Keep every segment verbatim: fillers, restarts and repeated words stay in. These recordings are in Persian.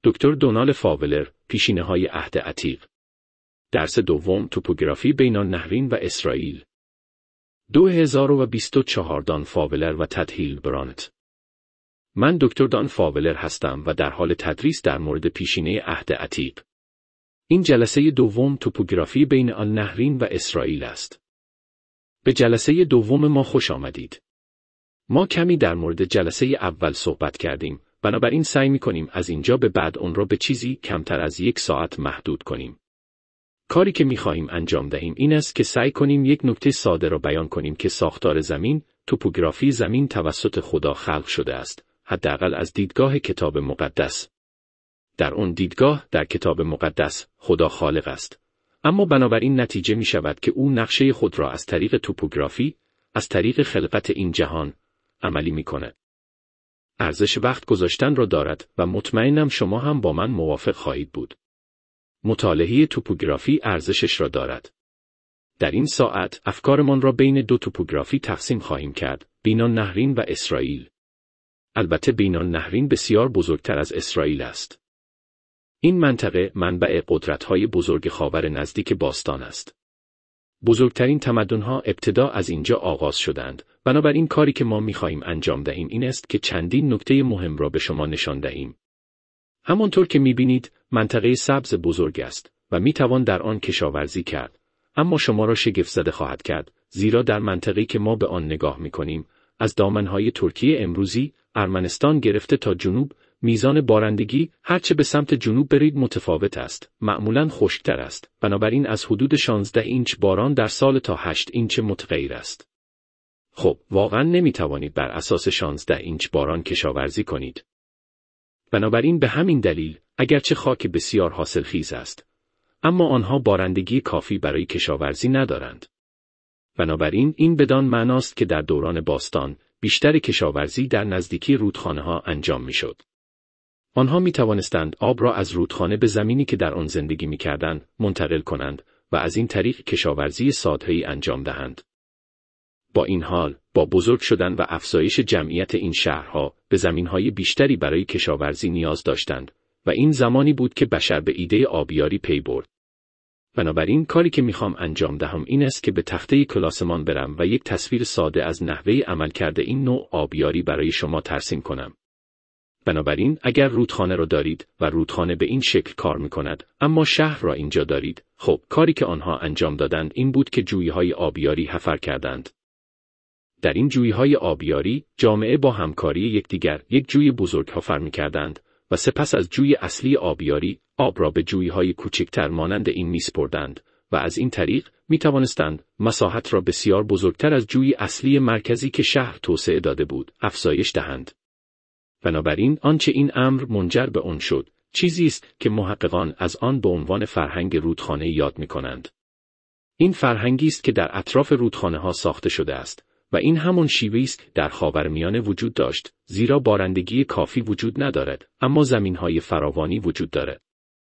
دکتر دونالد فاولر، پیشینه‌های عهد عتیق. درس دوم، توپوگرافی بین النهرین و اسرائیل. دو هزار و بیست و چهار دان فاولر و تد هیلبرانت. من دکتر دان فاولر هستم و در حال تدریس در مورد پیشینه عهد عتیق. این جلسه دوم توپوگرافی بین النهرین و اسرائیل است. به جلسه دوم ما خوش آمدید. ما کمی در مورد جلسه اول صحبت کردیم، بنابراین سعی می‌کنیم از اینجا به بعد اون را به چیزی کمتر از یک ساعت محدود کنیم. کاری که می‌خواهیم انجام دهیم این است که سعی کنیم یک نکته ساده را بیان کنیم که ساختار زمین، توپوگرافی زمین توسط خدا خلق شده است، حداقل از دیدگاه کتاب مقدس. در اون دیدگاه در کتاب مقدس خدا خالق است. اما بنابراین نتیجه می شود که او نقشه خود را از طریق توپوگرافی، از طریق خلقت این جهان، عملی می کند. ارزش وقت گذاشتن را دارد و مطمئنم شما هم با من موافق خواهید بود. مطالعه توپوگرافی ارزشش را دارد. در این ساعت افکارمان را بین دو توپوگرافی تقسیم خواهیم کرد، بین النهرین و اسرائیل. البته بین النهرین بسیار بزرگتر از اسرائیل است. این منطقه منبع قدرت‌های بزرگ خاور نزدیک باستان است. بزرگترین تمدن‌ها ابتدا از اینجا آغاز شدند، بنابراین کاری که ما می‌خواهیم انجام دهیم این است که چندین نکته مهم را به شما نشان دهیم. همانطور که می‌بینید، منطقه سبز بزرگ است و می‌توان در آن کشاورزی کرد، اما شما را شگفت‌زده خواهد کرد، زیرا در منطقه‌ای که ما به آن نگاه می‌کنیم، از دامن‌های ترکیه امروزی، ارمنستان گرفته تا جنوب، میزان بارندگی هرچه به سمت جنوب برید متفاوت است، معمولاً خشکتر است، بنابراین از حدود شانزده اینچ باران در سال تا هشت اینچ متغیر است. خب، واقعاً نمی‌توانید بر اساس شانزده اینچ باران کشاورزی کنید. بنابراین به همین دلیل، اگرچه خاک بسیار حاصلخیز است، اما آنها بارندگی کافی برای کشاورزی ندارند. بنابراین این بدان معناست که در دوران باستان، بیشتر کشاورزی در نزدیکی رودخانه‌ها انجام می‌شد. آنها می توانستند آب را از رودخانه به زمینی که در آن زندگی می کردند منتقل کنند و از این طریق کشاورزی ساده‌ای انجام دهند. با این حال، با بزرگ شدن و افزایش جمعیت این شهرها به زمینهای بیشتری برای کشاورزی نیاز داشتند و این زمانی بود که بشر به ایده آبیاری پی برد. بنابراین کاری که میخوام انجام دهم این است که به تخته کلاسمان برم و یک تصویر ساده از نحوه عملکرد این نوع آبیاری برای شما ترسیم کنم. بنابراین اگر رودخانه را دارید و رودخانه به این شکل کار می‌کند، اما شهر را اینجا دارید، خب کاری که آنها انجام دادند این بود که جویه‌های آبیاری حفر کردند. در این جویه‌های آبیاری، جامعه با همکاری یکدیگر یک جوی بزرگ حفر می‌کردند و سپس از جوی اصلی آبیاری، آب را به جویه‌های کوچکتر مانند این می‌سپردند و از این طریق می‌توانستند مساحت را بسیار بزرگتر از جوی اصلی مرکزی که شهر توسعه داده بود، افزایش دهند. بنابراین آنچه این امر منجر به آن شد، چیزی است که محققان از آن به عنوان فرهنگ رودخانه یاد می‌کنند. این فرهنگی است که در اطراف رودخانه‌ها ساخته شده است و این همان شیوه‌ای است در خاورمیانه وجود داشت، زیرا بارندگی کافی وجود ندارد، اما زمین‌های فراوانی وجود دارد.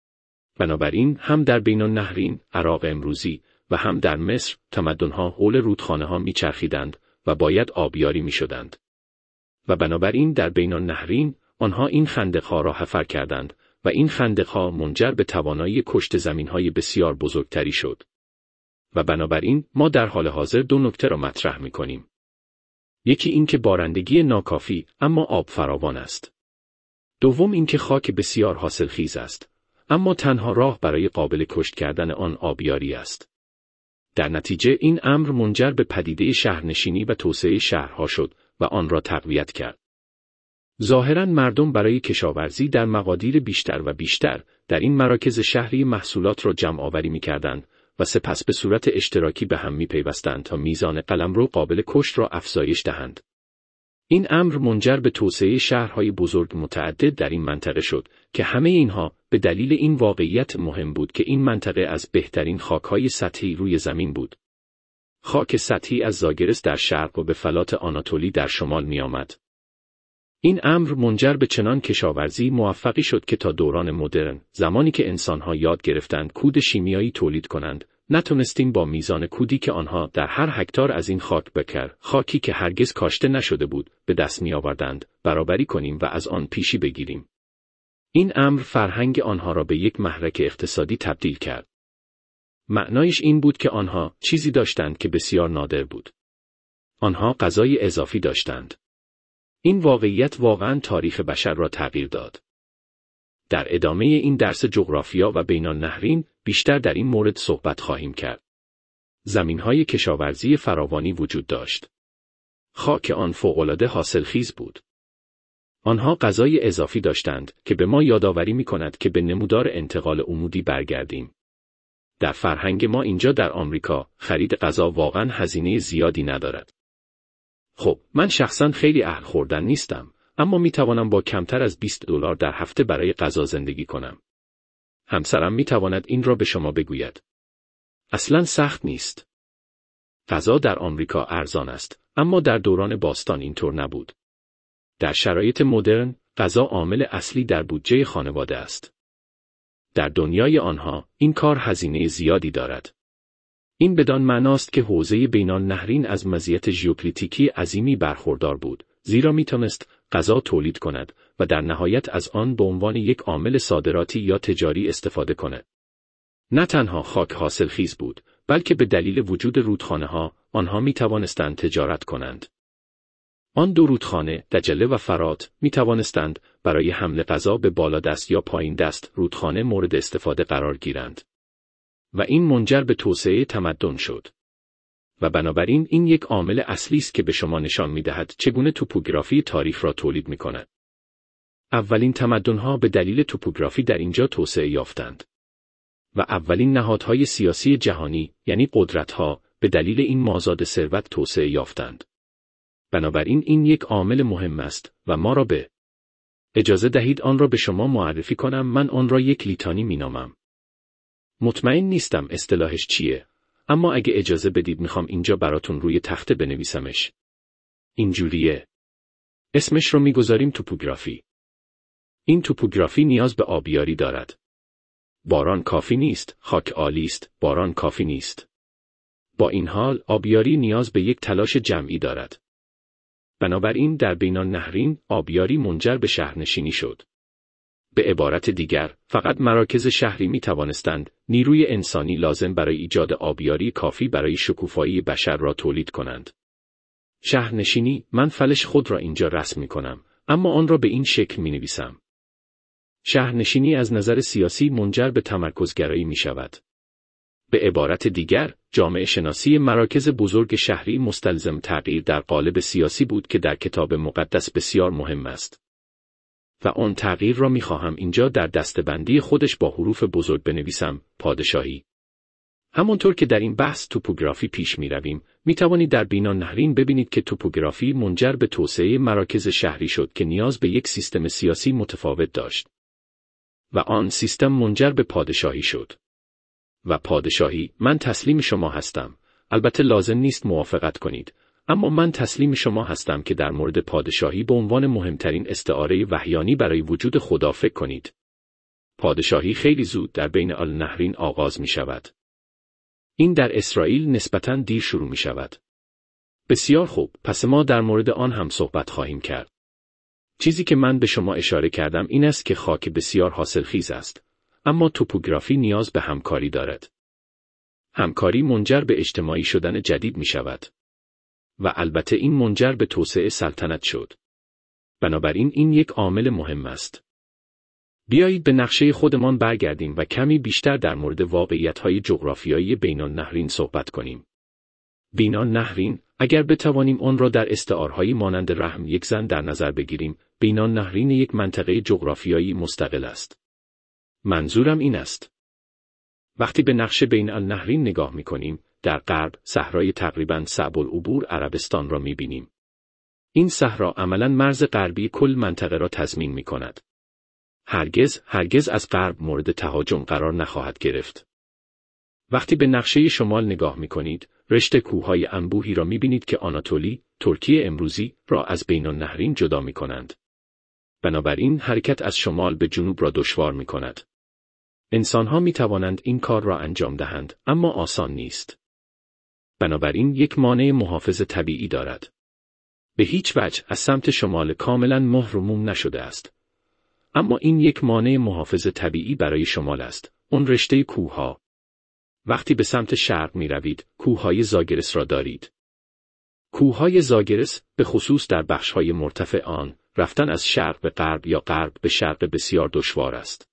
بنابراین هم در بین النهرین، عراق امروزی و هم در مصر، تمدن‌ها حول رودخانه‌ها می‌چرخیدند و باید آبیاری می‌شدند. و بنابراین در بین النهرین، آنها این خندق‌ها را حفر کردند و این خندق‌ها منجر به توانایی کشت زمین‌های بسیار بزرگتری شد. و بنابراین ما در حال حاضر دو نکته را مطرح می‌کنیم. یکی این که بارندگی ناکافی اما آب فراوان است. دوم این که خاک بسیار حاصلخیز است، اما تنها راه برای قابل کشت کردن آن آبیاری است. در نتیجه این امر منجر به پدیده شهرنشینی و توسعه شهرها شد و آن را تقویت کرد. ظاهراً مردم برای کشاورزی در مقادیر بیشتر و بیشتر در این مراکز شهری محصولات را جمع آوری می‌کردند و سپس به صورت اشتراکی به هم می‌پیوستند تا میزان قلمرو قابل کشت را افزایش دهند. این امر منجر به توسعه شهرهای بزرگ متعدد در این منطقه شد که همه اینها به دلیل این واقعیت مهم بود که این منطقه از بهترین خاک‌های سطحی روی زمین بود. خاک سطحی از زاگرس در شرق و به فلات آناتولی در شمال می آمد. این امر منجر به چنان کشاورزی موفقی شد که تا دوران مدرن، زمانی که انسانها یاد گرفتند کود شیمیایی تولید کنند، نتونستیم با میزان کودی که آنها در هر هکتار از این خاک بکر، خاکی که هرگز کاشته نشده بود، به دست می آوردند، برابری کنیم و از آن پیشی بگیریم. این امر فرهنگ آنها را به یک محرک اقتصادی تبدیل کرد. معنایش این بود که آنها چیزی داشتند که بسیار نادر بود. آنها غذای اضافی داشتند. این واقعیت واقعاً تاریخ بشر را تغییر داد. در ادامه این درس جغرافیا و بین النهرین بیشتر در این مورد صحبت خواهیم کرد. زمین‌های کشاورزی فراوانی وجود داشت. خاک آن فوق‌العاده حاصلخیز بود. آنها غذای اضافی داشتند که به ما یادآوری می‌کند که به نمودار انتقال عمودی برگردیم. در فرهنگ ما اینجا در آمریکا خرید غذا واقعاً هزینه زیادی ندارد. خب، من شخصاً خیلی اهل خوردن نیستم، اما می‌توانم با کمتر از بیست دلار در هفته برای غذا زندگی کنم. همسرم می‌تواند این را به شما بگوید. اصلاً سخت نیست. غذا در آمریکا ارزان است، اما در دوران باستان اینطور نبود. در شرایط مدرن، غذا عامل اصلی در بودجه خانواده است. در دنیای آنها، این کار هزینه زیادی دارد. این بدان معناست که حوزه بین النهرین از مزیت ژئوپلیتیکی عظیمی برخوردار بود، زیرا میتونست غذا تولید کند و در نهایت از آن به عنوان یک عامل صادراتی یا تجاری استفاده کند. نه تنها خاک حاصلخیز بود، بلکه به دلیل وجود رودخانه‌ها، آنها میتوانستند تجارت کنند. آن دو رودخانه، دجله و فرات، می توانستند برای حمل غذا به بالادست یا پایین دست رودخانه مورد استفاده قرار گیرند. و این منجر به توسعه تمدن شد. و بنابراین این یک عامل اصلی است که به شما نشان می دهد چگونه توپوگرافی تاریخ را تولید می کند. اولین تمدن‌ها به دلیل توپوگرافی در اینجا توسعه یافتند. و اولین نهادهای سیاسی جهانی، یعنی قدرت‌ها، به دلیل این مازاد ثروت توسعه یافتند. بنابراین این یک عامل مهم است و ما را به اجازه دهید آن را به شما معرفی کنم. من آن را یک لیتانی مینامم. مطمئن نیستم اصطلاحش چیه، اما اگه اجازه بدید میخوام اینجا براتون روی تخته بنویسمش. اینجوریه. اسمش رو میگذاریم توپوگرافی. این توپوگرافی نیاز به آبیاری دارد. باران کافی نیست، خاک عالی است، باران کافی نیست. با این حال آبیاری نیاز به یک تلاش جمعی دارد. بنابراین در بین النهرین آبیاری منجر به شهرنشینی شد. به عبارت دیگر، فقط مراکز شهری می توانستند نیروی انسانی لازم برای ایجاد آبیاری کافی برای شکوفایی بشر را تولید کنند. شهرنشینی، من فلش خود را اینجا رسم می کنم، اما آن را به این شکل می نویسم. شهرنشینی از نظر سیاسی منجر به تمرکزگرایی می شود. به عبارت دیگر، جامعه شناسی مراکز بزرگ شهری مستلزم تغییر در قالب سیاسی بود که در کتاب مقدس بسیار مهم است. و آن تغییر را می خواهم اینجا در دسته‌بندی خودش با حروف بزرگ بنویسم، پادشاهی. همانطور که در این بحث توپوگرافی پیش می رویم، می توانید در بین النهرین ببینید که توپوگرافی منجر به توسعه مراکز شهری شد که نیاز به یک سیستم سیاسی متفاوت داشت. و آن سیستم منجر به پادشاهی شد. و پادشاهی، من تسلیم شما هستم. البته لازم نیست موافقت کنید، اما من تسلیم شما هستم که در مورد پادشاهی به عنوان مهمترین استعاره وحیانی برای وجود خدا فکر کنید. پادشاهی خیلی زود در بین النهرین آغاز می شود. این در اسرائیل نسبتاً دیر شروع می شود. بسیار خوب، پس ما در مورد آن هم صحبت خواهیم کرد. چیزی که من به شما اشاره کردم این است که خاک بسیار حاصلخیز است، اما توپوگرافی نیاز به همکاری دارد. همکاری منجر به اجتماعی شدن جدید می شود. و البته این منجر به توسعه سلطنت شد. بنابراین این یک عامل مهم است. بیایید به نقشه خودمان برگردیم و کمی بیشتر در مورد واقعیت‌های جغرافیایی بین النهرین صحبت کنیم. بین النهرین، اگر بتوانیم آن را در استعارهایی مانند رحم یک زن در نظر بگیریم، بین النهرین یک منطقه جغرافیایی مستقل است. منظورم این است. وقتی به نقشه بین النهرین نگاه می‌کنیم، در غرب صحرای تقریباً صعب العبور عربستان را می‌بینیم. این صحرا عملاً مرز غربی کل منطقه را تضمین می‌کند. هرگز هرگز از غرب مورد تهاجم قرار نخواهد گرفت. وقتی به نقشه شمال نگاه می‌کنید، رشته کوه‌های انبوهی را می‌بینید که آناتولی، ترکیه امروزی را از بین النهرین جدا می‌کنند. بنابراین حرکت از شمال به جنوب را دشوار می‌کند. انسان‌ها می‌توانند این کار را انجام دهند، اما آسان نیست. بنابراین یک مانع محافظ طبیعی دارد. به هیچ وجه از سمت شمال کاملاً مهر و موم نشده است. اما این یک مانع محافظ طبیعی برای شمال است، اون رشته کوهها. وقتی به سمت شرق می روید، کوههای زاگرس را دارید. کوههای زاگرس، به خصوص در بخشهای مرتفع آن، رفتن از شرق به غرب یا غرب به شرق بسیار دشوار است.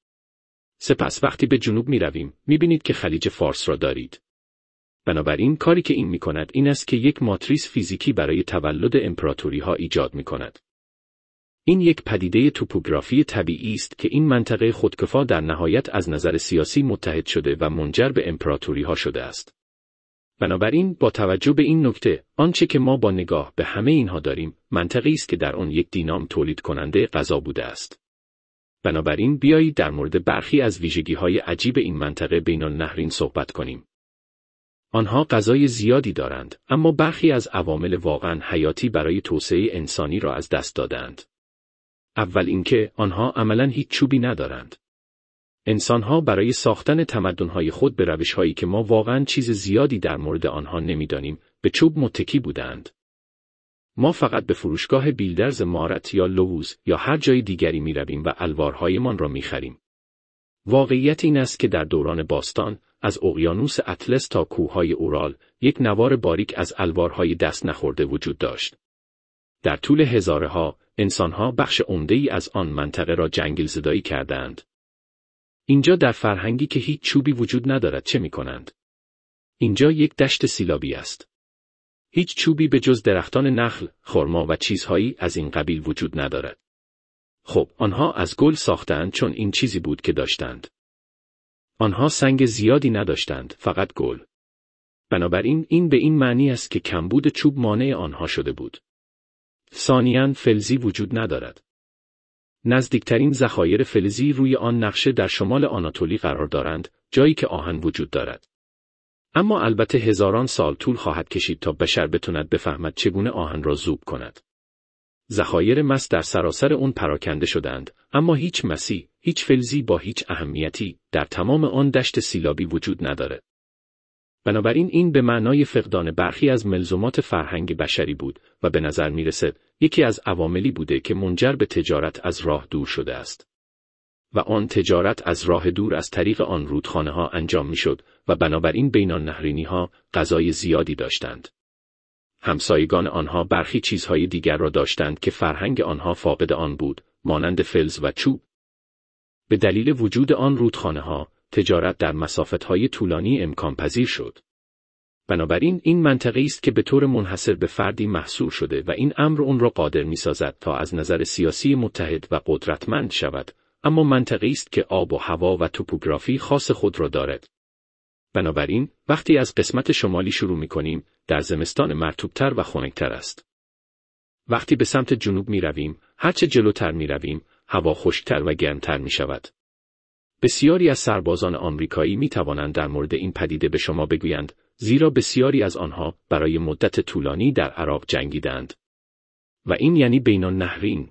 سپس وقتی به جنوب می رویم، می بینید که خلیج فارس را دارید. بنابراین کاری که این می کند این است که یک ماتریس فیزیکی برای تولد امپراتوری ها ایجاد می کند. این یک پدیده توپوگرافی طبیعی است که این منطقه خودکفا در نهایت از نظر سیاسی متحد شده و منجر به امپراتوری ها شده است. بنابراین با توجه به این نکته، آنچه که ما با نگاه به همه اینها داریم، منطقه‌ای است که در آن یک دینام تولید کننده غذا بوده است. بنابراین بیایید در مورد برخی از ویژگی‌های عجیب این منطقه بین النهرین صحبت کنیم. آنها غذای زیادی دارند، اما برخی از عوامل واقعاً حیاتی برای توسعه انسانی را از دست دادند. اول اینکه آنها عملاً هیچ چوبی ندارند. انسانها برای ساختن تمدن‌های خود به روش‌هایی که ما واقعاً چیز زیادی در مورد آنها نمی‌دانیم، به چوب متکی بودند. ما فقط به فروشگاه بیلدرز مارت یا لووز یا هر جای دیگری می‌رویم و الوارهایمان را می‌خریم. واقعیت این است که در دوران باستان، از اقیانوس اطلس تا کوههای اورال، یک نوار باریک از الوارهای دست نخورده وجود داشت. در طول هزاره‌ها، انسانها بخش عمده‌ای از آن منطقه را جنگلزدایی کردند. اینجا در فرهنگی که هیچ چوبی وجود ندارد چه می‌کنند؟ اینجا یک دشت سیلابی است. هیچ چوبی به جز درختان نخل، خرما و چیزهایی از این قبیل وجود ندارد. خب، آنها از گل ساختند چون این چیزی بود که داشتند. آنها سنگ زیادی نداشتند، فقط گل. بنابراین این به این معنی است که کمبود چوب مانع آنها شده بود. ثانیاً فلزی وجود ندارد. نزدیکترین ذخایر فلزی روی آن نقشه در شمال آناتولی قرار دارند، جایی که آهن وجود دارد. اما البته هزاران سال طول خواهد کشید تا بشر بتواند بفهمد چگونه آهن را ذوب کند. ذخایر مس در سراسر اون پراکنده شدند، اما هیچ مسی، هیچ فلزی با هیچ اهمیتی در تمام آن دشت سیلابی وجود ندارد. بنابراین این به معنای فقدان برخی از ملزومات فرهنگ بشری بود و به نظر می رسد یکی از عواملی بوده که منجر به تجارت از راه دور شده است. و آن تجارت از راه دور از طریق آن رودخانه ها انجام می شد و بنابراین بین النهرینی ها غذای زیادی داشتند. همسایگان آنها برخی چیزهای دیگر را داشتند که فرهنگ آنها فاقد آن بود، مانند فلز و چوب. به دلیل وجود آن رودخانه ها، تجارت در مسافت‌های طولانی امکان پذیر شد. بنابراین این منطقه‌ای است که به طور منحصر به فردی محصور شده و این امر اون را قادر می‌سازد تا از نظر سیاسی متحد و قدرتمند شود، اما منطقه‌ای است که آب و هوا و توپوگرافی خاص خود را دارد. بنابراین وقتی از قسمت شمالی شروع می‌کنیم، در زمستان مرطوب‌تر و خنک‌تر است. وقتی به سمت جنوب می‌رویم، هرچه جلوتر می‌رویم، هوا خشک‌تر و گرمتر می‌شود. بسیاری از سربازان آمریکایی می توانند در مورد این پدیده به شما بگویند، زیرا بسیاری از آنها برای مدت طولانی در عراق جنگیدند. و این یعنی بین النهرین.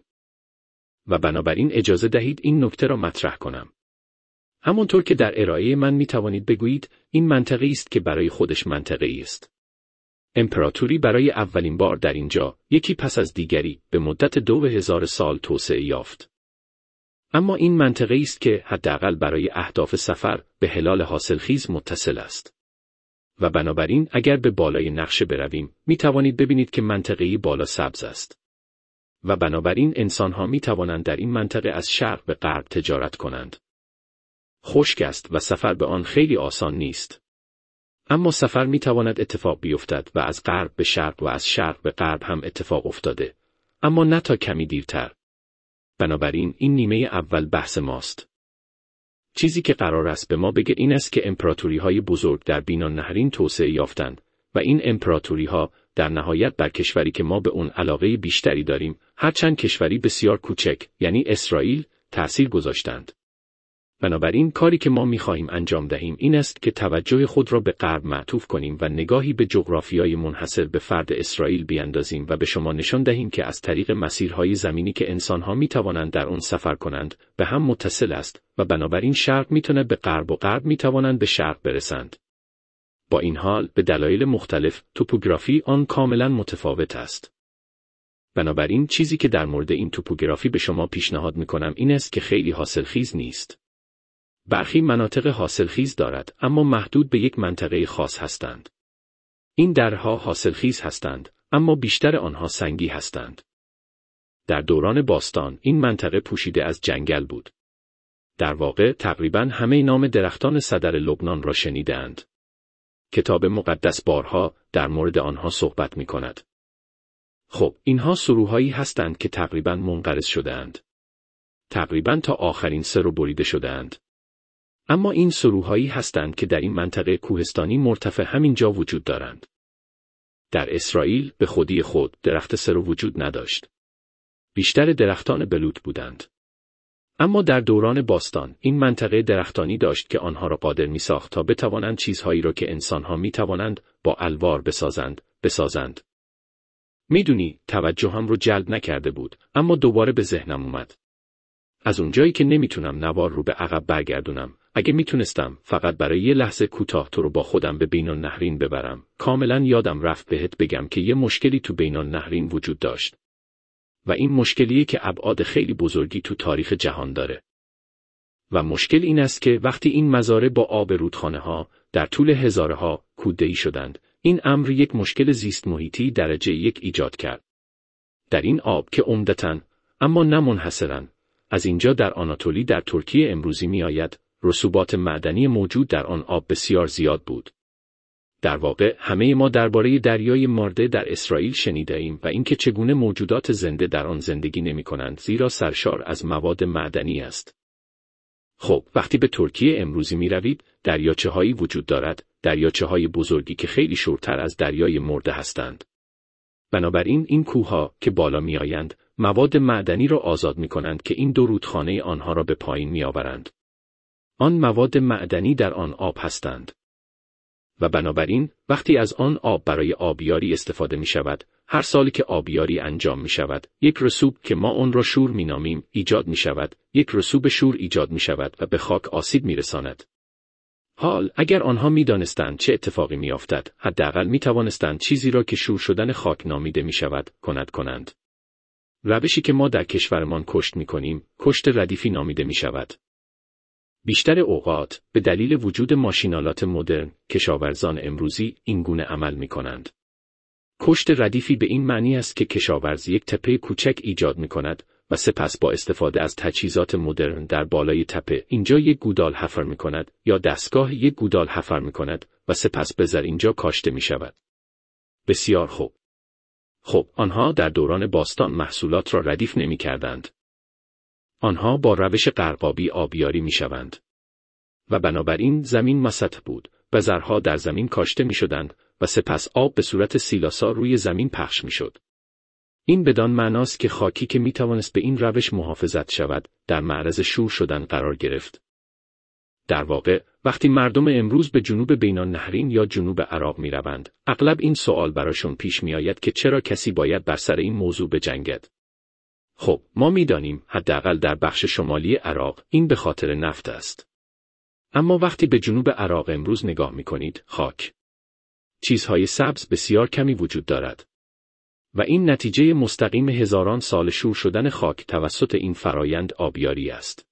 و بنابراین اجازه دهید این نکته را مطرح کنم. همانطور که در ارائه من می توانید بگویید، این منطقه‌ای است که برای خودش منطقه‌ای است. امپراتوری برای اولین بار در اینجا، یکی پس از دیگری، به مدت دو هزار سال توسعه یافت. اما این منطقه‌ای است که حداقل برای اهداف سفر به هلال حاصلخیز متصل است. و بنابراین اگر به بالای نقشه برویم، می توانید ببینید که منطقه‌ای بالا سبز است. و بنابراین انسان‌ها می توانند در این منطقه از شرق به غرب تجارت کنند. خشک است و سفر به آن خیلی آسان نیست. اما سفر می تواند اتفاق بیفتد و از غرب به شرق و از شرق به غرب هم اتفاق افتاده. اما نه تا کمی دیرتر. بنابراین این نیمه اول بحث ماست. چیزی که قرار است به ما بگه این است که امپراتوری‌های بزرگ در بین النهرین توسعه یافتند و این امپراتوری‌ها در نهایت بر کشوری که ما به اون علاقه بیشتری داریم، هرچند کشوری بسیار کوچک، یعنی اسرائیل، تأثیر گذاشتند. بنابراین کاری که ما می‌خواهیم انجام دهیم این است که توجه خود را به غرب معطوف کنیم و نگاهی به جغرافیای منحصر به فرد اسرائیل بیاندازیم و به شما نشان دهیم که از طریق مسیرهای زمینی که انسان‌ها می‌توانند در آن سفر کنند، به هم متصل است و بنابراین شرق می‌تواند به غرب و غرب می‌توانند به شرق برسند. با این حال به دلایل مختلف توپوگرافی آن کاملاً متفاوت است. بنابراین چیزی که در مورد این توپوگرافی به شما پیشنهاد میکنم این است که خیلی حاصلخیز نیست. برخی مناطق حاصلخیز دارد، اما محدود به یک منطقه خاص هستند. این درها حاصلخیز هستند، اما بیشتر آنها سنگی هستند. در دوران باستان این منطقه پوشیده از جنگل بود. در واقع تقریباً همه نام درختان صدر لبنان را شنیدند. کتاب مقدس بارها در مورد آنها صحبت می کند. خب، اینها سروهایی هستند که تقریباً منقرض شده‌اند. تقریباً تا آخرین سرو بریده شده‌اند. اما این سروهایی هستند که در این منطقه کوهستانی مرتفع همینجا وجود دارند. در اسرائیل به خودی خود درخت سرو وجود نداشت. بیشتر درختان بلوط بودند. اما در دوران باستان این منطقه درختانی داشت که آنها را قادر می ساخت تا بتوانند چیزهایی را که انسانها می توانند با الوار بسازند، بسازند. میدونی توجهم رو جلب نکرده بود، اما دوباره به ذهنم اومد. از اونجایی که نمیتونم نوار رو به عقب برگردونم، اگه میتونستم فقط برای یه لحظه کوتاه تو رو با خودم به بین النهرین ببرم، کاملا یادم رفت بهت بگم که یه مشکلی تو بین النهرین وجود داشت. و این مشکلیه که ابعاد خیلی بزرگی تو تاریخ جهان داره. و مشکل این است که وقتی این مزارع با آب رودخانه ها در طول هزاره ها کوده‌ای شدند، این امر یک مشکل زیست محیطی درجه یک ایجاد کرد. در این آب که عمدتاً، اما نه منحصراً، از اینجا در آناتولی در ترکیه امروزی می آید، رسوبات معدنی موجود در آن آب بسیار زیاد بود. در واقع همه ما درباره دریای مارده در اسرائیل شنیده ایم و اینکه چگونه موجودات زنده در آن زندگی نمی کنند، زیرا سرشار از مواد معدنی است. خب، وقتی به ترکیه امروزی می روید، دریاچه هایی وجود دارد، دریاچه های بزرگی که خیلی شورتر از دریای مرده هستند. بنابراین این کوهها که بالا می آیند، مواد معدنی را آزاد می کنند که این دو رودخانه آنها را به پایین می آورند. آن مواد معدنی در آن آب هستند. و بنابراین وقتی از آن آب برای آبیاری استفاده می شود، هر سالی که آبیاری انجام می شود، یک رسوب که ما آن را شور می نامیم ایجاد می شود، یک رسوب شور ایجاد می شود و به خاک آسیب می رساند. حال اگر آنها می دانستند چه اتفاقی می افتد، حداقل می توانستند چیزی را که شور شدن خاک نامیده می شود، کند کنند. روشی که ما در کشورمان کشت می کنیم، کشت ردیفی نامیده می شود. بیشتر اوقات به دلیل وجود ماشینالات مدرن، کشاورزان امروزی این گونه عمل می کنند. کشت ردیفی به این معنی است که کشاورز یک تپه کوچک ایجاد می کند و سپس با استفاده از تجهیزات مدرن در بالای تپه اینجا یک گودال حفر می کند یا دستگاه یک گودال حفر می کند و سپس بذر اینجا کاشته می شود. بسیار خوب. خب، آنها در دوران باستان محصولات را ردیف نمی کردند. آنها با روش غرقابی آبیاری می شوند. و بنابراین زمین مسطح بود، بذرها در زمین کاشته می شدند و سپس آب به صورت سیلاسا روی زمین پخش می شد. این بدان معناست که خاکی که می توانست به این روش محافظت شود، در معرض شور شدن قرار گرفت. در واقع، وقتی مردم امروز به جنوب بین النهرین یا جنوب عراق می روند، اغلب این سوال براشون پیش می آید که چرا کسی باید بر سر این موضوع بجنگد. خب، ما می دانیم حداقل در بخش شمالی عراق این به خاطر نفت است. اما وقتی به جنوب عراق امروز نگاه می کنید، خاک. چیزهای سبز بسیار کمی وجود دارد. و این نتیجه مستقیم هزاران سال شور شدن خاک توسط این فرایند آبیاری است.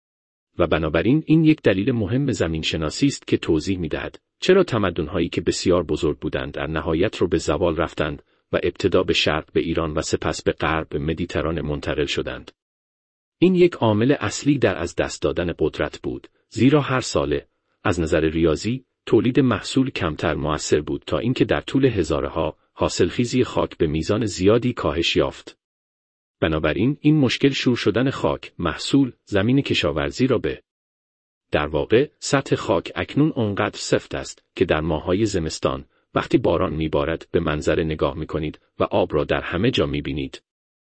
و بنابراین این یک دلیل مهم زمینشناسی است که توضیح می دهد چرا تمدن‌هایی که بسیار بزرگ بودند در نهایت رو به زوال رفتند و ابتدا به شرق به ایران و سپس به غرب به مدیترانه منتقل شدند. این یک عامل اصلی در از دست دادن قدرت بود، زیرا هر ساله از نظر ریاضی تولید محصول کمتر مؤثر بود تا اینکه در طول هزارها حاصلخیزی خاک به میزان زیادی کاهش یافت. بنابراین این مشکل شور شدن خاک، محصول، زمین کشاورزی را به در واقع سطح خاک اکنون آنقدر سفت است که در ماه‌های زمستان وقتی باران میبارد به منظره نگاه میکنید و آب را در همه جا میبینید.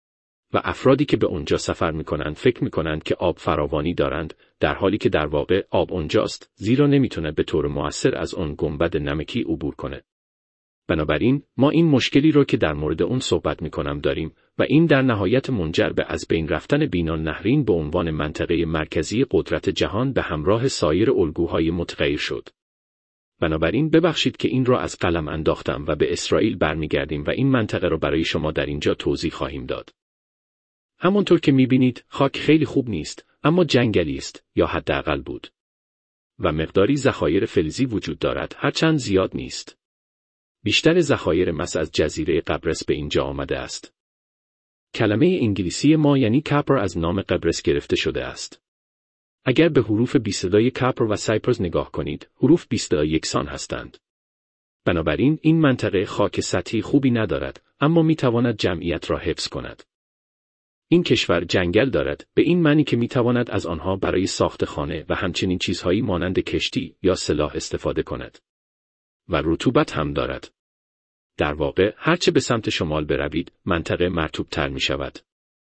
و افرادی که به اونجا سفر میکنند فکر میکنند که آب فراوانی دارند، در حالی که در واقع آب اونجاست، زیرا نمیتونه به طور مؤثر از اون گنبد نمکی عبور کنه. بنابراین ما این مشکلی رو که در مورد اون صحبت میکنم داریم و این در نهایت منجر به از بین رفتن بین النهرین به عنوان منطقه مرکزی قدرت جهان به همراه سایر الگوهای متغیر شد. بنابراین ببخشید که این را از قلم انداختم و به اسرائیل برمیگردیم و این منطقه را برای شما در اینجا توضیح خواهیم داد. همانطور که می‌بینید خاک خیلی خوب نیست، اما جنگلی است یا حداقل بود. و مقداری ذخایر فلزی وجود دارد، هرچند زیاد نیست. بیشتر ذخایر مس از جزیره قبرس به اینجا آمده است. کلمه انگلیسی ما یعنی کپر از نام قبرس گرفته شده است. اگر به حروف بی صدای کپر و سایپرز نگاه کنید، حروف بی صدا یکسان هستند. بنابراین این منطقه خاک سطحی خوبی ندارد، اما میتواند جمعیت را حفظ کند. این کشور جنگل دارد، به این معنی که میتواند از آنها برای ساخت خانه و همچنین چیزهایی مانند کشتی یا سلاح استفاده کند. و رطوبت هم دارد. در واقع هرچه به سمت شمال بروید، منطقه مرطوب‌تر می شود.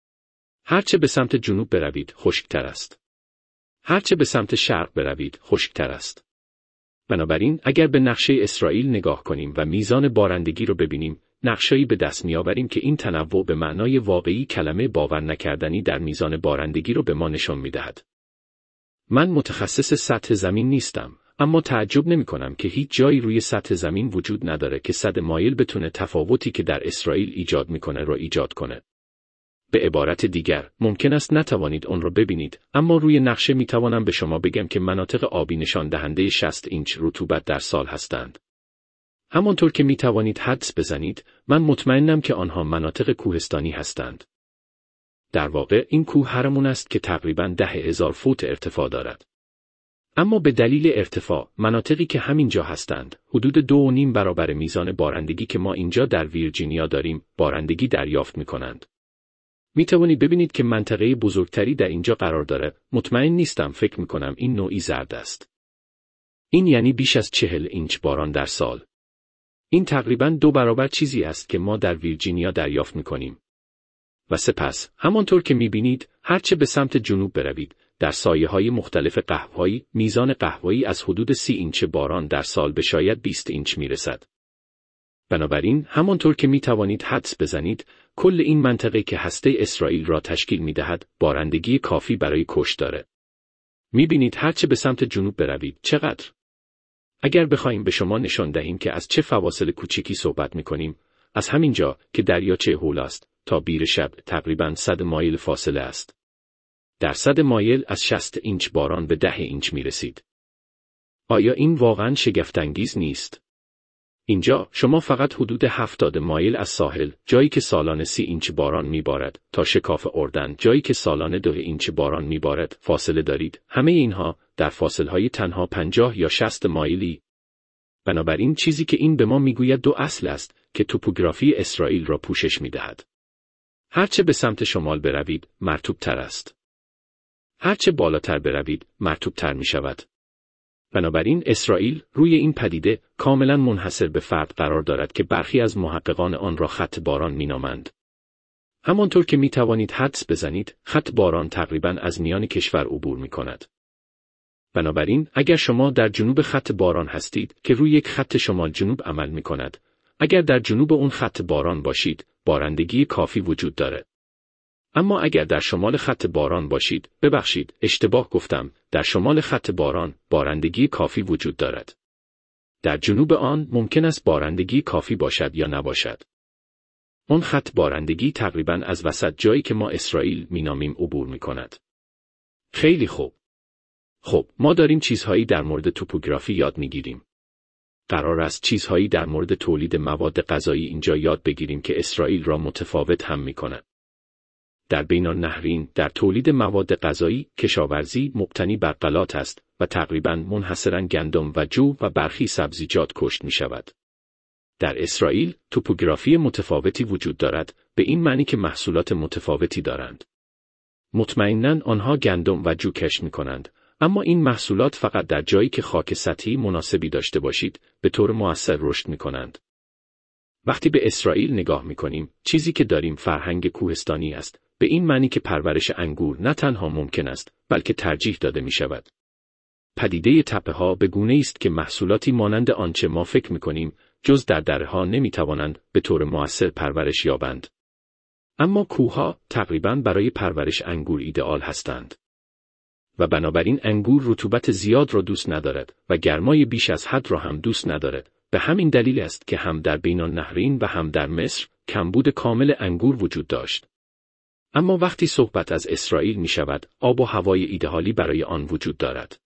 هرچه به سمت جنوب بروید، خشک‌تر است. هرچه به سمت شرق بروید، خشک‌تر است. بنابراین اگر به نقشه اسرائیل نگاه کنیم و میزان بارندگی رو ببینیم، نقشه‌ای به دست می‌آوریم که این تنوع به معنای واقعی کلمه باور نکردنی در میزان بارندگی رو به ما نشان می‌دهد. من متخصص سطح زمین نیستم، اما تعجب نمی‌کنم که هیچ جایی روی سطح زمین وجود نداره که سد مایل بتونه تفاوتی که در اسرائیل ایجاد می‌کنه را ایجاد کنه. به عبارت دیگر، ممکن است نتوانید آن را ببینید، اما روی نقشه می‌توانم به شما بگم که مناطق آبی نشان دهنده شصت اینچ رطوبت در سال هستند. همانطور که می‌توانید حدس بزنید، من مطمئنم که آنها مناطق کوهستانی هستند. در واقع این کوه هرمون است که تقریباً ده هزار فوت ارتفاع دارد. اما به دلیل ارتفاع، مناطقی که همینجا هستند، حدود دو و نیم برابر میزان بارندگی که ما اینجا در ویرجینیا داریم، بارندگی دریافت می‌کنند. می‌توانید ببینید که منطقه بزرگتری در اینجا قرار دارد. مطمئن نیستم، فکر می‌کنم این نوعی زرد است. این یعنی بیش از چهل اینچ باران در سال. این تقریباً دو برابر چیزی است که ما در ویرجینیا دریافت می‌کنیم. و سپس، همانطور که می‌بینید، هرچه به سمت جنوب بروید، در سایه‌های مختلف قهوه‌ای، میزان قهوه‌ای از حدود سی اینچ باران در سال به شاید بیست اینچ می‌رسد. بنابراین، همانطور که می‌توانید حدس بزنید، کل این منطقه که هسته اسرائیل را تشکیل می‌دهد، بارندگی کافی برای کشت دارد. می‌بینید هرچه به سمت جنوب بروید، چقدر؟ اگر بخوایم به شما نشان دهیم که از چه فواصل کوچکی صحبت می‌کنیم، از همینجا که دریاچه هول است تا بیر شب تقریباً صد مایل فاصله است. در صد مایل از شصت اینچ باران به ده اینچ می‌رسید. آیا این واقعاً شگفت‌انگیز نیست؟ اینجا شما فقط حدود هفتاد مایل از ساحل، جایی که سالانه سی اینچ باران میبارد، تا شکاف اردن، جایی که سالانه دو اینچ باران میبارد، فاصله دارید. همه اینها در فاصله‌های تنها پنجاه یا شصت مایلی. بنابراین چیزی که این به ما میگوید دو اصل است که توپوگرافی اسرائیل را پوشش میدهد. هرچه به سمت شمال بروید، مرطوب‌تر است. هرچه بالاتر بروید، مرطوب‌تر میشود. بنابراین اسرائیل روی این پدیده کاملا منحصر به فرد قرار دارد که برخی از محققان آن را خط باران مینامند. همانطور که می توانید حدس بزنید، خط باران تقریبا از میان کشور عبور می کند. بنابراین اگر شما در جنوب خط باران هستید که روی یک خط شمال جنوب عمل می کند، اگر در جنوب اون خط باران باشید، بارندگی کافی وجود دارد. اما اگر در شمال خط باران باشید، ببخشید، اشتباه گفتم، در شمال خط باران، بارندگی کافی وجود دارد. در جنوب آن ممکن است بارندگی کافی باشد یا نباشد. اون خط بارندگی تقریباً از وسط جایی که ما اسرائیل مینامیم عبور می کند. خیلی خوب. خب، ما داریم چیزهایی در مورد توپوگرافی یاد می گیریم. قرار است چیزهایی در مورد تولید مواد غذایی اینجا یاد بگیریم که اسرائیل را متفاوت هم می کند. در بین النهرین در تولید مواد غذایی کشاورزی مبتنی بر غلات است و تقریباً منحصراً گندم و جو و برخی سبزیجات کشت می شود. در اسرائیل توپوگرافی متفاوتی وجود دارد، به این معنی که محصولات متفاوتی دارند. مطمئناً آنها گندم و جو کشت می کنند، اما این محصولات فقط در جایی که خاک سطحی مناسبی داشته باشید به طور مؤثر رشد می کنند. وقتی به اسرائیل نگاه می کنیم، چیزی که داریم فرهنگ کوهستانی است، به این معنی که پرورش انگور نه تنها ممکن است، بلکه ترجیح داده می شود. پدیده تپه ها به گونه است که محصولاتی مانند آنچه ما فکر می کنیم، جز در دره ها نمی توانند به طور مؤثر پرورش یابند. اما کوه ها تقریباً برای پرورش انگور ایدئال هستند. و بنابراین انگور رطوبت زیاد را دوست ندارد و گرمای بیش از حد را هم دوست ندارد. به همین دلیل است که هم در بین النهرین و هم در مصر کمبود کامل انگور وجود داشت. اما وقتی صحبت از اسرائیل می شود، آب و هوای ایدئالی برای آن وجود دارد.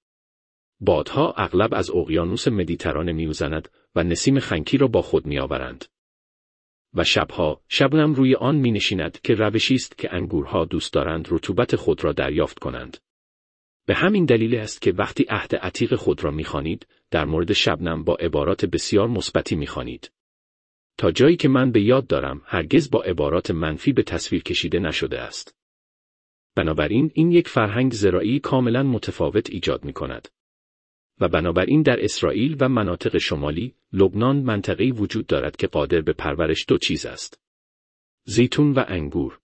بادها اغلب از اقیانوس مدیترانه می‌وزند و نسیم خنکی را با خود می‌آورند. و شبها شبنم روی آن می‌نشیند که روشی است که انگورها دوست دارند رطوبت خود را دریافت کنند. به همین دلیل است که وقتی عهد عتیق خود را می‌خوانید، در مورد شبنم با عبارات بسیار مثبتی می‌خوانید. تا جایی که من به یاد دارم، هرگز با عبارات منفی به تصویر کشیده نشده است. بنابراین این یک فرهنگ زراعی کاملاً متفاوت ایجاد می‌کند. و بنابراین در اسرائیل و مناطق شمالی، لبنان منطقه‌ای وجود دارد که قادر به پرورش دو چیز است: زیتون و انگور.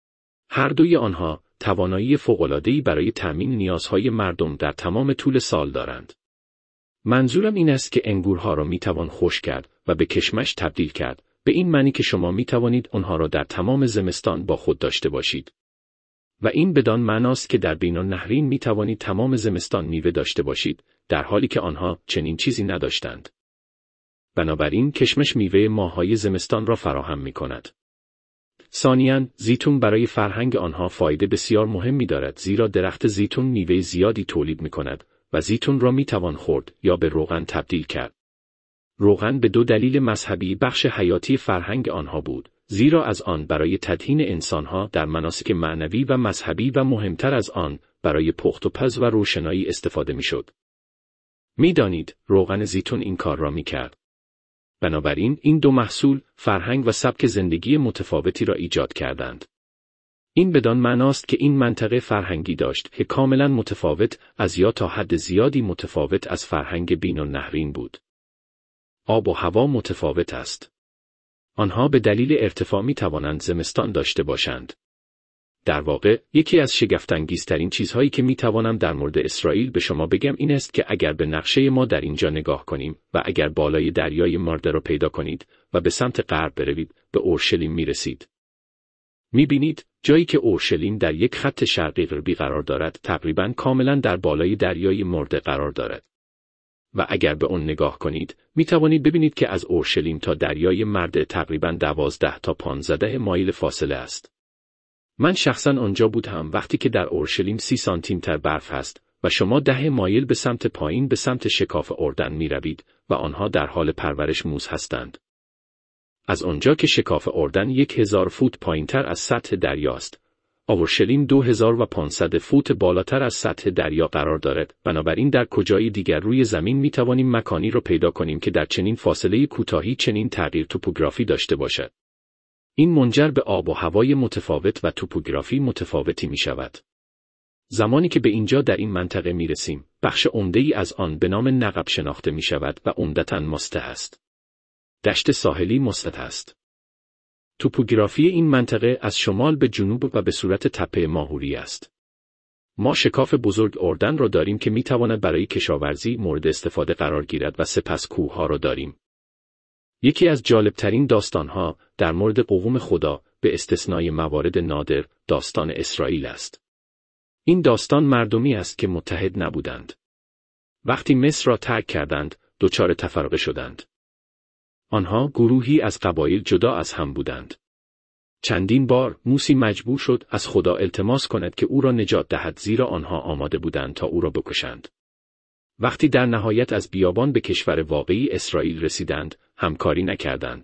هر دوی آنها توانایی فوق‌العاده‌ای برای تأمین نیازهای مردم در تمام طول سال دارند. منظورم این است که انگورها را میتوان خشک کرد و به کشمش تبدیل کرد، به این معنی که شما میتوانید آنها را در تمام زمستان با خود داشته باشید. و این بدان معناست که در بین النهرین میتوانید تمام زمستان میوه داشته باشید، در حالی که آنها چنین چیزی نداشتند. بنابراین کشمش میوه ماه‌های زمستان را فراهم میکند. ثانیاً، زیتون برای فرهنگ آنها فایده بسیار مهمی دارد، زیرا درخت زیتون میوه زیادی تولید میکند و زیتون را میتوان خورد یا به روغن تبدیل کرد. روغن به دو دلیل مذهبی بخش حیاتی فرهنگ آنها بود، زیرا از آن برای تدهین انسانها در مناسک معنوی و مذهبی و مهمتر از آن برای پخت و پز و روشنایی استفاده میشد. میدانید، روغن زیتون این کار را میکرد. بنابراین این دو محصول فرهنگ و سبک زندگی متفاوتی را ایجاد کردند. این بدان معناست که این منطقه فرهنگی داشت که کاملا متفاوت از یا تا حد زیادی متفاوت از فرهنگ بین النهرین بود. آب و هوا متفاوت است. آنها به دلیل ارتفاع می توانند زمستان داشته باشند. در واقع، یکی از شگفت‌انگیزترین چیزهایی که می توانم در مورد اسرائیل به شما بگم این است که اگر به نقشه ما در اینجا نگاه کنیم و اگر بالای دریای مارده را پیدا کنید و به سمت غرب بروید، به اورشلیم می رسید. می بینید، جایی که اورشلیم در یک خط شرقی غربی قرار دارد، تقریباً کاملاً در بالای دریای مارده قرار دارد. و اگر به آن نگاه کنید، می توانید ببینید که از اورشلیم تا دریای مرده تقریباً دوازده تا پانزده مایل فاصله است. من شخصاً آنجا بودم وقتی که در اورشلیم سی سانتیمتر برف هست و شما ده مایل به سمت پایین به سمت شکاف اردن می روید و آنها در حال پرورش موز هستند. از آنجا که شکاف اردن یک هزار فوت پایینتر از سطح دریاست، اورشلیم دو هزار و پانصد فوت بالاتر از سطح دریا قرار دارد. بنابراین در کجای دیگر روی زمین می توانیم مکانی را پیدا کنیم که در چنین فاصله کوتاهی چنین تغییر توپوگرافی داشته باشد. این منجر به آب و هوای متفاوت و توپوگرافی متفاوتی می شود. زمانی که به اینجا در این منطقه می رسیم، بخش عمده‌ای از آن به نام نقب شناخته می شود و عمدتاً مسطح است. دشت ساحلی مسطح است. توپوگرافی این منطقه از شمال به جنوب و به صورت تپه ماهوری است. ما شکاف بزرگ اردن را داریم که می تواند برای کشاورزی مورد استفاده قرار گیرد و سپس کوه‌ها را داریم. یکی از جالبترین داستانها در مورد قوم خدا، به استثنای موارد نادر، داستان اسرائیل است. این داستان مردمی است که متحد نبودند. وقتی مصر را ترک کردند، دچار تفرقه شدند. آنها گروهی از قبایل جدا از هم بودند. چندین بار موسی مجبور شد از خدا التماس کند که او را نجات دهد، زیرا آنها آماده بودند تا او را بکشند. وقتی در نهایت از بیابان به کشور واقعی اسرائیل رسیدند، همکاری نکردند.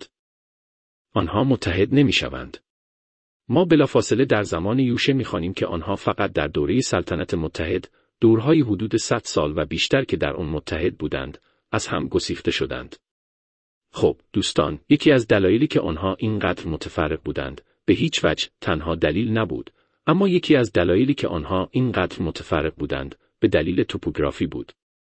آنها متحد نمی‌شوند. ما بلافاصله در زمان یوشع می‌خوانیم که آنها فقط در دوره سلطنت متحد، دورهای حدود صد سال و بیشتر که در آن متحد بودند، از هم گسیخته شدند. خب، دوستان، یکی از دلایلی که آنها اینقدر متفرق بودند، به هیچ وجه تنها دلیل نبود، اما یکی از دلایلی که آنها اینقدر متفرق بودند، به دلیل توپوگرافی بود.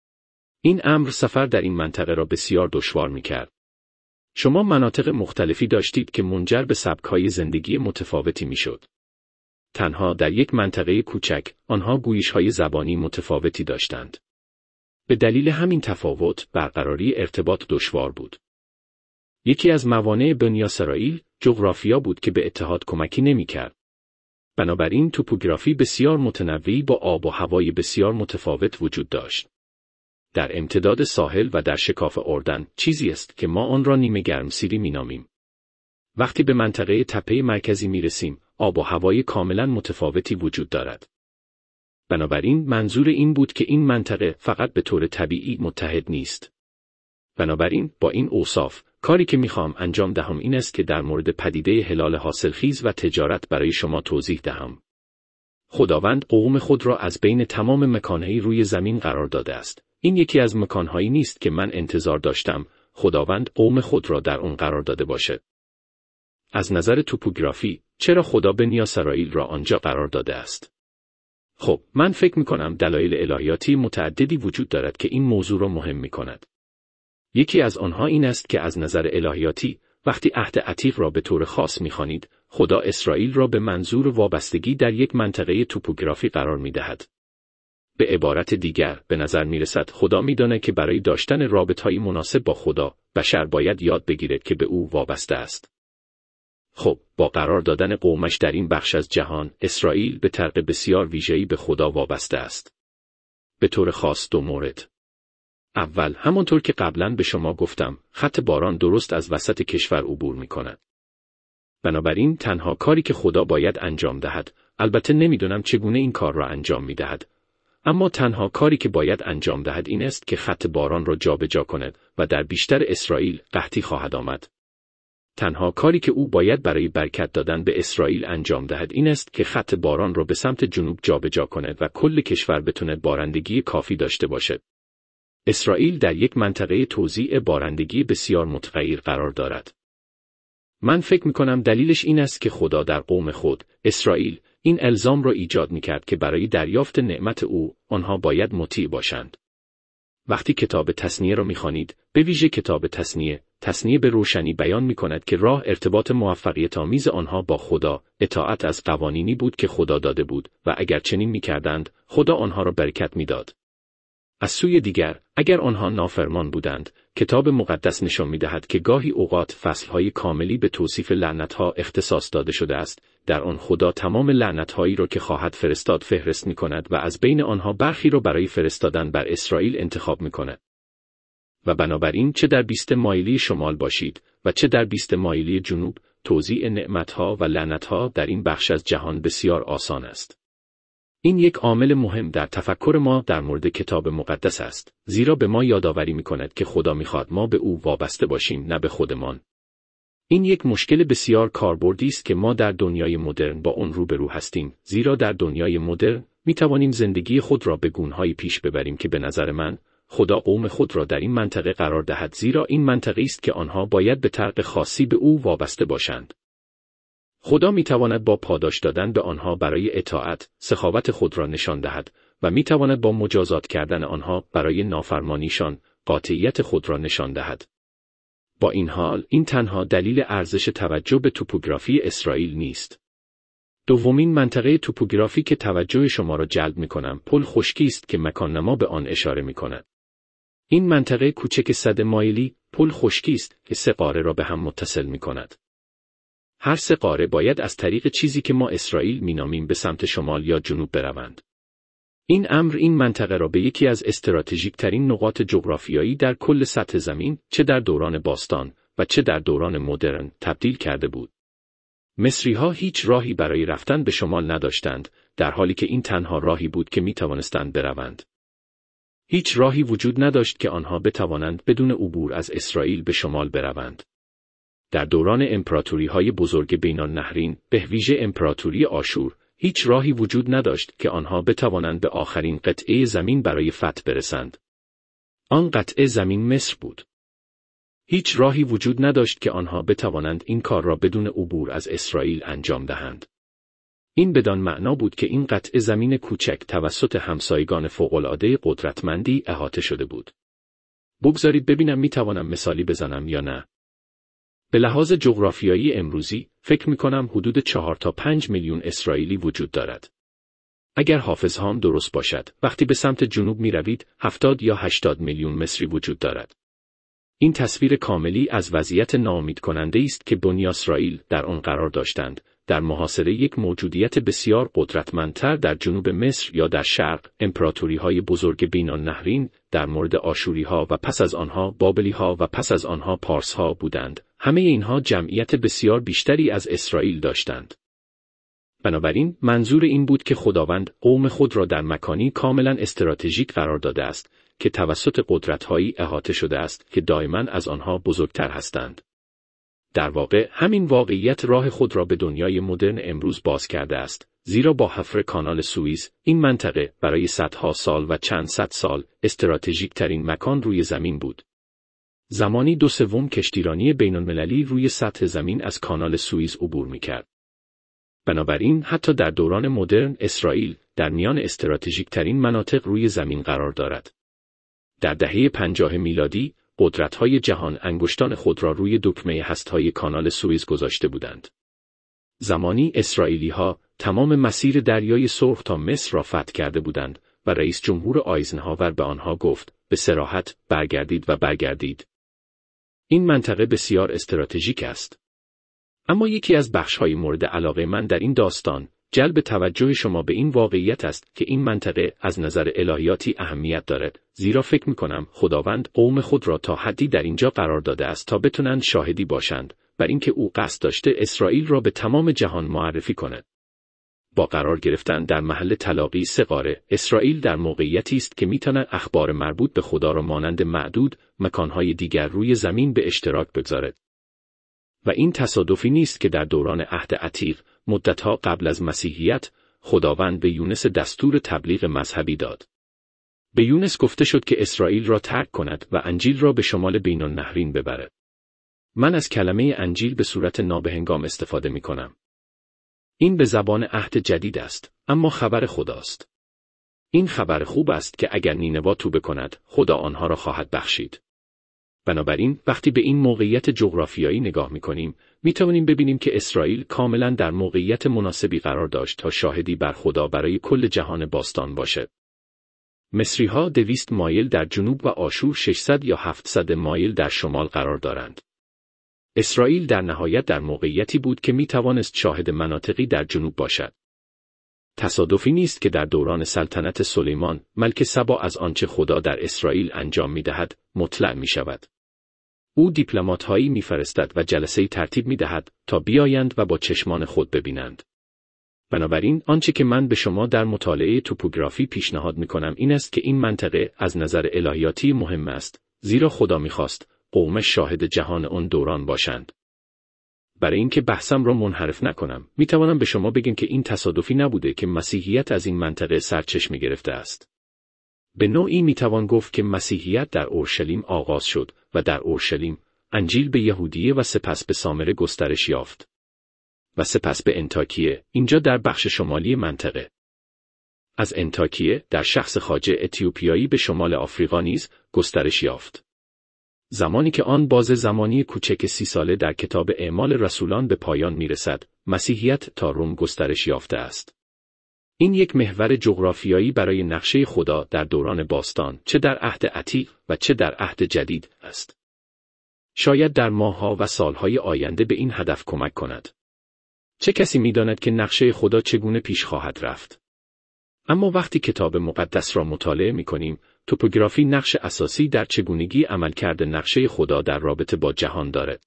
این امر سفر در این منطقه را بسیار دشوار می‌کرد. شما مناطق مختلفی داشتید که منجر به سبک‌های زندگی متفاوتی می‌شد. تنها در یک منطقه کوچک، آنها گویش‌های زبانی متفاوتی داشتند. به دلیل همین تفاوت، برقراری ارتباط دشوار بود. یکی از موانع بنی اسرائیل، جغرافیا بود که به اتحاد کمکی نمی‌کرد. بنابراین توپوگرافی بسیار متنوعی با آب و هوای بسیار متفاوت وجود داشت. در امتداد ساحل و در شکاف اردن چیزی است که ما آن را نیمه گرمسیری می‌نامیم. وقتی به منطقه تپه مرکزی می‌رسیم، آب و هوای کاملاً متفاوتی وجود دارد. بنابراین منظور این بود که این منطقه فقط به طور طبیعی متحد نیست. بنابراین با این اوصاف، کاری که می‌خوام انجام دهم این است که در مورد پدیده هلال حاصلخیز و تجارت برای شما توضیح دهم. خداوند قوم خود را از بین تمام مکان‌های روی زمین قرار داده است. این یکی از مکان‌هایی نیست که من انتظار داشتم خداوند قوم خود را در آن قرار داده باشد. از نظر توپوگرافی، چرا خدا بنی اسرائیل را آنجا قرار داده است؟ خب، من فکر می‌کنم دلایل الهیاتی متعددی وجود دارد که این موضوع را مهم می‌کند. یکی از آنها این است که از نظر الهیاتی، وقتی عهد عتیق را به طور خاص می‌خوانید، خدا اسرائیل را به منظور وابستگی در یک منطقه توپوگرافی قرار می‌دهد. به عبارت دیگر، به نظر می‌رسد خدا می‌داند که برای داشتن رابطه‌ای مناسب با خدا، بشر باید یاد بگیرد که به او وابسته است. خب، با قرار دادن قومش در این بخش از جهان، اسرائیل به طرق بسیار ویژه‌ای به خدا وابسته است. به طور خاص دو مورد. اول، همانطور که قبلاً به شما گفتم، خط باران درست از وسط کشور عبور می‌کند. بنابراین تنها کاری که خدا باید انجام دهد، البته نمی‌دانم چگونه این کار را انجام می‌دهد، اما تنها کاری که باید انجام دهد این است که خط باران را جابجا کند و در بیشتر اسرائیل قحطی خواهد آمد. تنها کاری که او باید برای برکت دادن به اسرائیل انجام دهد این است که خط باران را به سمت جنوب جابجا کند و کل کشور بتونه بارندگی کافی داشته باشد. اسرائیل در یک منطقه توزیع بارندگی بسیار متغیر قرار دارد. من فکر می‌کنم دلیلش این است که خدا در قوم خود، اسرائیل، این الزام را ایجاد می‌کرد که برای دریافت نعمت او، آنها باید مطیع باشند. وقتی کتاب تثنیه را می‌خوانید، به ویژه کتاب تثنیه، تثنیه به روشنی بیان می‌کند که راه ارتباط موفقیت‌آمیز آنها با خدا، اطاعت از قوانینی بود که خدا داده بود و اگر چنین می‌کردند، خدا آنها را برکت می‌داد. از سوی دیگر، اگر آنها نافرمان بودند، کتاب مقدس نشان می‌دهد که گاهی اوقات فصل‌های کاملی به توصیف لعنت‌ها اختصاص داده شده است، در آن خدا تمام لعنت‌هایی را که خواهد فرستاد فهرست می‌کند و از بین آنها برخی را برای فرستادن بر اسرائیل انتخاب می‌کند. و بنابراین چه در بیست مایلی شمال باشید و چه در بیست مایلی جنوب، توزیع نعمت‌ها و لعنت‌ها در این بخش از جهان بسیار آسان است. این یک عامل مهم در تفکر ما در مورد کتاب مقدس است، زیرا به ما یادآوری می‌کند که خدا می‌خواد ما به او وابسته باشیم، نه به خودمان. این یک مشکل بسیار کاربردی است که ما در دنیای مدرن با آن روبرو هستیم، زیرا در دنیای مدرن می‌توانیم زندگی خود را به گونه‌هایی پیش ببریم که به نظر من خدا قوم خود را در این منطقه قرار دهد، زیرا این منطقه است که آنها باید به طرق خاصی به او وابسته باشند. خدا می‌تواند با پاداش دادن به آنها برای اطاعت، سخاوت خود را نشان دهد و می‌تواند با مجازات کردن آنها برای نافرمانیشان، قاطعیت خود را نشان دهد. با این حال، این تنها دلیل ارزش توجه به توپوگرافی اسرائیل نیست. دومین منطقه توپوگرافی که توجه شما را جلب می‌کنم، پل خشکی است که مکان‌نما به آن اشاره می‌کند. این منطقه کوچک صد مایلی، پل خشکی است که سه قاره را به هم متصل می‌کند. هر سه قاره باید از طریق چیزی که ما اسرائیل مینامیم به سمت شمال یا جنوب بروند. این امر این منطقه را به یکی از استراتژیک ترین نقاط جغرافیایی در کل سطح زمین، چه در دوران باستان و چه در دوران مدرن، تبدیل کرده بود. مصری‌ها هیچ راهی برای رفتن به شمال نداشتند، در حالی که این تنها راهی بود که می توانستند بروند. هیچ راهی وجود نداشت که آنها بتوانند بدون عبور از اسرائیل به شمال بروند. در دوران امپراتوری‌های بزرگ بین النهرین، به ویژه امپراتوری آشور، هیچ راهی وجود نداشت که آنها بتوانند به آخرین قطعه زمین برای فتح برسند. آن قطعه زمین مصر بود. هیچ راهی وجود نداشت که آنها بتوانند این کار را بدون عبور از اسرائیل انجام دهند. این بدان معنا بود که این قطعه زمین کوچک توسط همسایگان فوق‌العاده قدرتمندی احاطه شده بود. بگذارید ببینم میتوانم مثالی بزنم یا نه. به لحاظ جغرافیایی امروزی، فکر میکنم حدود چهار تا پنج میلیون اسرائیلی وجود دارد. اگر حافظهام درست باشد، وقتی به سمت جنوب می روید، هفتاد یا هشتاد میلیون مصری وجود دارد. این تصویر کاملی از وضعیت ناامید کننده است که بنی اسرائیل در آن قرار داشتند، در محاصره یک موجودیت بسیار قدرتمندتر در جنوب مصر یا در شرق، امپراتوری‌های بزرگ بین النهرین، در مورد آشوری‌ها و پس از آنها بابلی‌ها و پس از آنها پارس‌ها بودند. همه اینها جمعیت بسیار بیشتری از اسرائیل داشتند. بنابراین منظور این بود که خداوند قوم خود را در مکانی کاملا استراتژیک قرار داده است که توسط قدرت‌هایی احاطه شده است که دائما از آنها بزرگتر هستند. در واقع همین واقعیت راه خود را به دنیای مدرن امروز باز کرده است، زیرا با حفر کانال سوئیس این منطقه برای صدها سال و چند صد سال استراتژیک ترین مکان روی زمین بود. زمانی دو سوم کشتیرانی بین‌المللی روی سطح زمین از کانال سوئیس عبور می‌کرد. بنابراین حتی در دوران مدرن اسرائیل در میان استراتژیک ترین مناطق روی زمین قرار دارد. در دهه پنجاه میلادی قدرت‌های جهان انگشتان خود را روی دکمه هست‌های کانال سوئیس گذاشته بودند. زمانی اسرائیلی‌ها تمام مسیر دریای سرخ تا مصر را فتح کرده بودند و رئیس جمهور آیزنهاور به آنها گفت: به صراحت برگردید و برگردید. این منطقه بسیار استراتژیک است. اما یکی از بخش‌های مورد علاقه من در این داستان جلب توجه شما به این واقعیت است که این منطقه از نظر الهیاتی اهمیت دارد، زیرا فکر می‌کنم خداوند قوم خود را تا حدی در اینجا قرار داده است تا بتونند شاهدی باشند بر اینکه او قصد داشته اسرائیل را به تمام جهان معرفی کند. با قرار گرفتن در محل تلاقی سه قاره، اسرائیل در موقعیتی است که می‌تواند اخبار مربوط به خدا را مانند معدود مکان‌های دیگر روی زمین به اشتراک بگذارد. و این تصادفی نیست که در دوران عهد عتیق، مدتها قبل از مسیحیت، خداوند به یونس دستور تبلیغ مذهبی داد. به یونس گفته شد که اسرائیل را ترک کند و انجیل را به شمال بین النهرین ببرد. من از کلمه انجیل به صورت نابهنگام استفاده می کنم. این به زبان عهد جدید است، اما خبر خداست. این خبر خوب است که اگر نینوا توبه کند، خدا آنها را خواهد بخشید. بنابراین وقتی به این موقعیت جغرافیایی نگاه می‌کنیم، می‌توانیم ببینیم که اسرائیل کاملاً در موقعیت مناسبی قرار داشت تا شاهدی بر خدا برای کل جهان باستان باشد. مصری‌ها دویست مایل در جنوب و آشور ششصد یا هفتصد مایل در شمال قرار دارند. اسرائیل در نهایت در موقعیتی بود که می‌توانست شاهد مناطقی در جنوب باشد. تصادفی نیست که در دوران سلطنت سلیمان، ملک سبا از آنچه خدا در اسرائیل انجام می‌دهد، مطلع می‌شود. او دیپلمات‌هایی می‌فرستد و جلسه‌ای ترتیب می‌دهد تا بیایند و با چشمان خود ببینند. بنابراین آنچه که من به شما در مطالعه توپوگرافی پیشنهاد می‌کنم این است که این منطقه از نظر الهیاتی مهم است، زیرا خدا می‌خواست قوم شاهد جهان آن دوران باشند. برای اینکه بحثم را منحرف نکنم، می‌توانم به شما بگم که این تصادفی نبوده که مسیحیت از این منطقه سرچشمه گرفته است. به نوعی می‌توان گفت که مسیحیت در اورشلیم آغاز شد و در اورشلیم انجیل به یهودیه و سپس به سامره گسترش یافت. و سپس به انطاکیه، اینجا در بخش شمالی منطقه. از انطاکیه در شخص خواجه اتیوپیایی به شمال آفریقا نیز گسترش یافت. زمانی که آن باز زمانی کوچک سی ساله در کتاب اعمال رسولان به پایان میرسد، مسیحیت تا روم گسترش یافته است. این یک محور جغرافیایی برای نقشه خدا در دوران باستان، چه در عهد عتیق و چه در عهد جدید است. شاید در ماه‌ها و سال‌های آینده به این هدف کمک کند. چه کسی می‌داند که نقشه خدا چگونه پیش خواهد رفت؟ اما وقتی کتاب مقدس را مطالعه می‌کنیم، توپوگرافی نقش اساسی در چگونگی عملکرد نقشه خدا در رابطه با جهان دارد.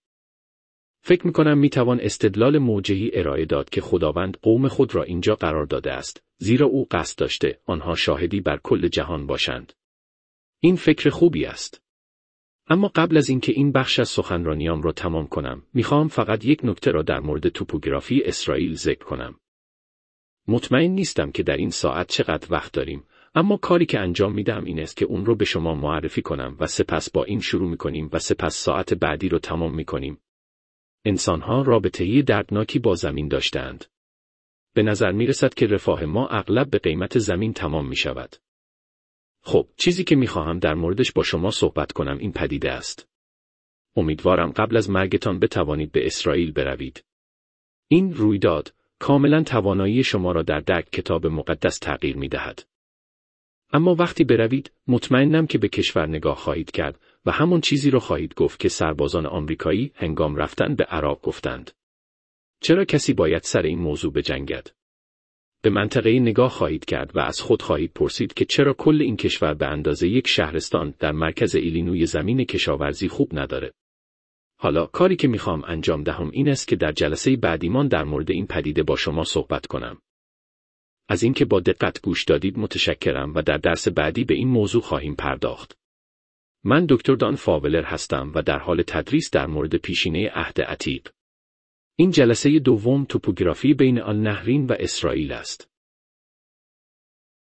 فکر می‌کنم می‌توان استدلال موجهی ارائه داد که خداوند قوم خود را اینجا قرار داده است، زیرا او قصد داشته آنها شاهدی بر کل جهان باشند. این فکر خوبی است. اما قبل از اینکه این بخش از سخنرانیام را تمام کنم، می‌خواهم فقط یک نکته را در مورد توپوگرافی اسرائیل ذکر کنم. مطمئن نیستم که در این ساعت چقدر وقت داریم، اما کاری که انجام میدم این است که اون رو به شما معرفی کنم و سپس با این شروع میکنیم و سپس ساعت بعدی رو تمام میکنیم. انسانها رابطه‌ای دردناکی با زمین داشتند. به نظر میرسد که رفاه ما اغلب به قیمت زمین تمام میشود. خب، چیزی که میخواهم در موردش با شما صحبت کنم این پدیده است. امیدوارم قبل از مرگتان بتوانید به اسرائیل بروید. این رویداد کاملا توانایی شما را در درک کتاب مقدس تغییر میدهد. اما وقتی بروید، مطمئنم که به کشور نگاه خواهید کرد و همون چیزی رو خواهید گفت که سربازان آمریکایی هنگام رفتن به عراق گفتند. چرا کسی باید سر این موضوع بجنگد؟ به منطقه نگاه خواهید کرد و از خود خواهید پرسید که چرا کل این کشور به اندازه یک شهرستان در مرکز ایلینوی زمین کشاورزی خوب نداره. حالا کاری که میخوام انجام دهم این است که در جلسه بعدیمان در مورد این پدیده با شما صحبت کنم. از اینکه با دقت گوش دادید متشکرم و در درس بعدی به این موضوع خواهیم پرداخت. من دکتر دان فاولر هستم و در حال تدریس در مورد پیشینه عهد عتیق. این جلسه دوم توپوگرافی بین النهرین و اسرائیل است.